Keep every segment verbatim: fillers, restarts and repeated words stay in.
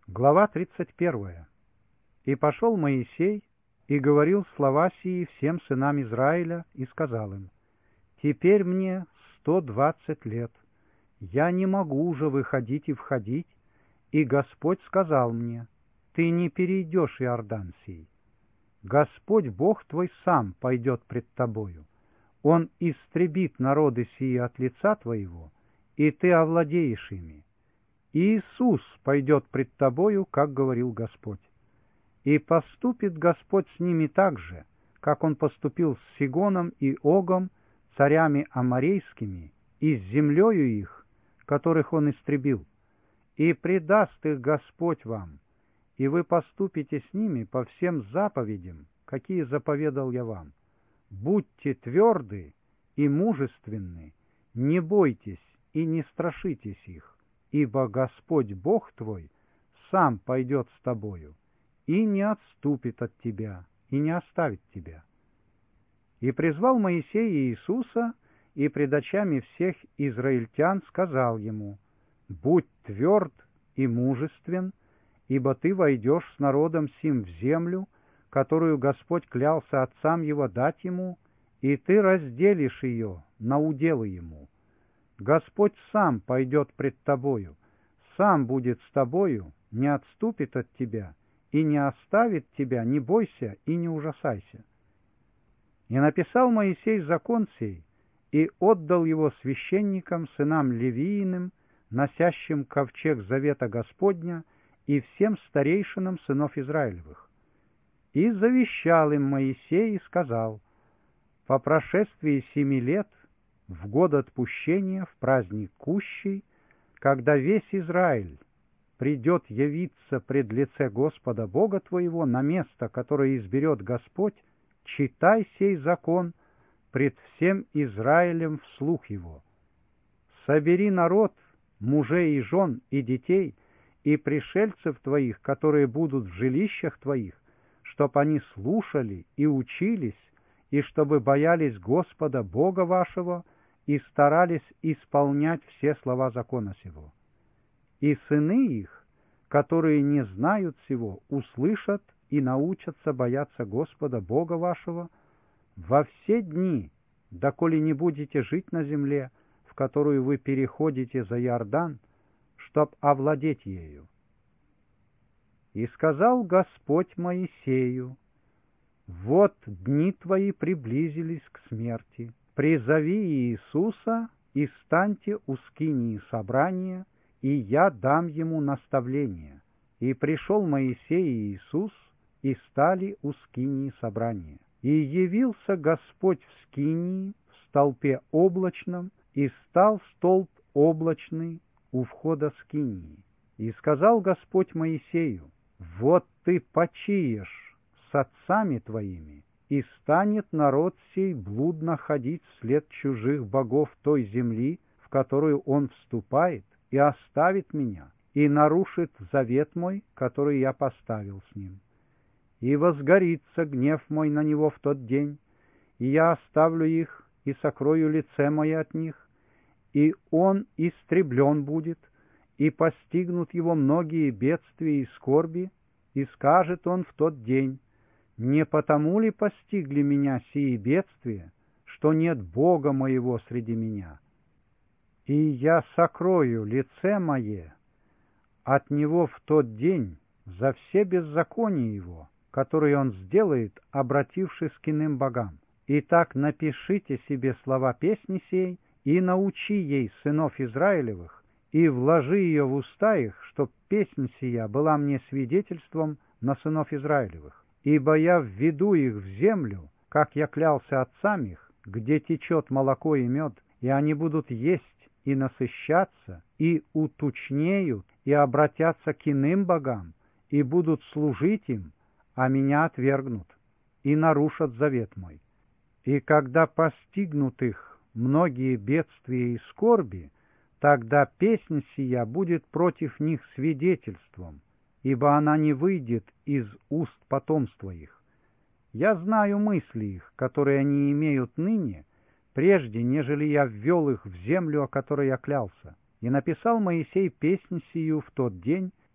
Глава тридцать первая. «И пошел Моисей, и говорил слова сии всем сынам Израиля, и сказал им: Теперь мне сто двадцать лет, я не могу уже выходить и входить, и Господь сказал мне: Ты не перейдешь Иордан сей. Господь Бог твой сам пойдет пред тобою, Он истребит народы сии от лица твоего, и ты овладеешь ими. Иисус пойдет пред тобою, как говорил Господь. И поступит Господь с ними так же, как Он поступил с Сигоном и Огом, царями аморейскими, и с землею их, которых Он истребил. И предаст их Господь вам, и вы поступите с ними по всем заповедям, какие заповедал я вам. Будьте тверды и мужественны, не бойтесь и не страшитесь их, ибо Господь Бог твой сам пойдет с тобою, и не отступит от тебя, и не оставит тебя». И призвал Моисей Иисуса, и пред очами всех израильтян сказал ему: «Будь тверд и мужествен, ибо ты войдешь с народом сим в землю, которую Господь клялся отцам его дать ему, и ты разделишь ее на уделы ему. Господь сам пойдет пред тобою, сам будет с тобою, не отступит от тебя и не оставит тебя, не бойся и не ужасайся». И написал Моисей закон сей, и отдал его священникам, сынам Левииным, носящим ковчег завета Господня, и всем старейшинам сынов Израилевых. И завещал им Моисей и сказал: «По прошествии семи лет, в год отпущения, в праздник Кущий, когда весь Израиль придет явиться пред лице Господа Бога твоего на место, которое изберет Господь, читай сей закон пред всем Израилем вслух его. Собери народ, мужей и жен и детей, и пришельцев твоих, которые будут в жилищах твоих, чтоб они слушали и учились, и чтобы боялись Господа Бога вашего, и старались исполнять все слова закона сего. И сыны их, которые не знают сего, услышат и научатся бояться Господа Бога вашего во все дни, доколе не будете жить на земле, в которую вы переходите за Иордан, чтоб овладеть ею. И сказал Господь Моисею: Вот дни твои приблизились к смерти. Призови Иисуса и станьте у скинии собрания, и я дам ему наставление. И пришел Моисей и Иисус, и стали у скинии собрания. И явился Господь в скинии в столпе облачном, и стал столб облачный у входа скинии. И сказал Господь Моисею: Вот ты почиешь с отцами твоими, и станет народ сей блудно ходить вслед чужих богов той земли, в которую он вступает, и оставит меня, и нарушит завет мой, который я поставил с ним. И возгорится гнев мой на него в тот день, и я оставлю их, и сокрою лице мое от них, и он истреблен будет, и постигнут его многие бедствия и скорби, и скажет он в тот день: Не потому ли постигли меня сии бедствия, что нет Бога моего среди меня? И я сокрою лице мое от него в тот день за все беззакония его, которые он сделает, обратившись к иным богам. Итак, напишите себе слова песни сей, и научи ей сынов Израилевых, и вложи ее в уста их, чтоб песнь сия была мне свидетельством на сынов Израилевых. Ибо я введу их в землю, как я клялся отцам их, где течет молоко и мед, и они будут есть и насыщаться, и утучнеют, и обратятся к иным богам, и будут служить им, а меня отвергнут, и нарушат завет мой. И когда постигнут их многие бедствия и скорби, тогда песнь сия будет против них свидетельством, ибо она не выйдет из уст потомства их. Я знаю мысли их, которые они имеют ныне, прежде, нежели я ввел их в землю, о которой я клялся. И написал Моисей песнь сию в тот день,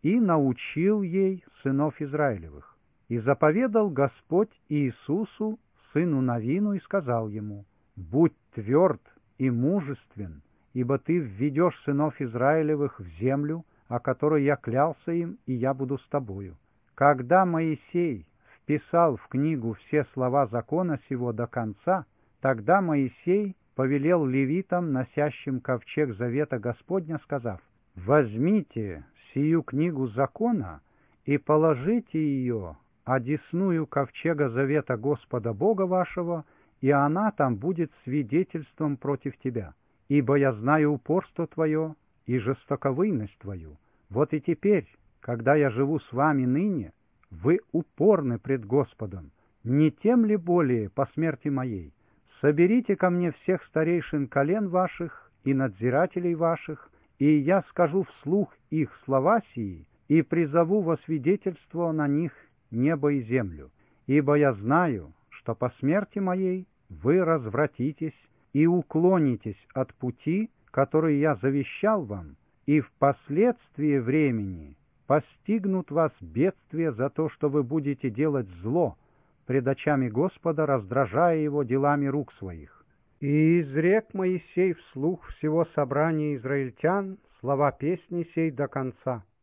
и научил ей сынов Израилевых. И заповедал Господь Иисусу, сыну Навину, и сказал ему: «Будь тверд и мужествен, ибо ты введешь сынов Израилевых в землю, о которой я клялся им, и я буду с тобою». Когда Моисей вписал в книгу все слова закона сего до конца, тогда Моисей повелел левитам, носящим ковчег завета Господня, сказав: «Возьмите сию книгу закона и положите ее одесную ковчега завета Господа Бога вашего, и она там будет свидетельством против тебя. Ибо я знаю упорство твое и жестоковыйность твою. Вот и теперь, когда я живу с вами ныне, вы упорны пред Господом. Не тем ли более по смерти моей? Соберите ко мне всех старейшин колен ваших и надзирателей ваших, и я скажу вслух их слова сии, и призову во свидетельство на них небо и землю. Ибо я знаю, что по смерти моей вы развратитесь и уклонитесь от пути, который я завещал вам, и впоследствии времени постигнут вас бедствия за то, что вы будете делать зло пред очами Господа, раздражая его делами рук своих». И изрек Моисей вслух всего собрания израильтян слова песни сей до конца.